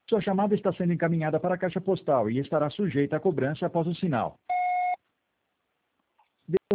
Sua chamada está sendo encaminhada para a caixa postal e estará sujeita a cobrança após o sinal.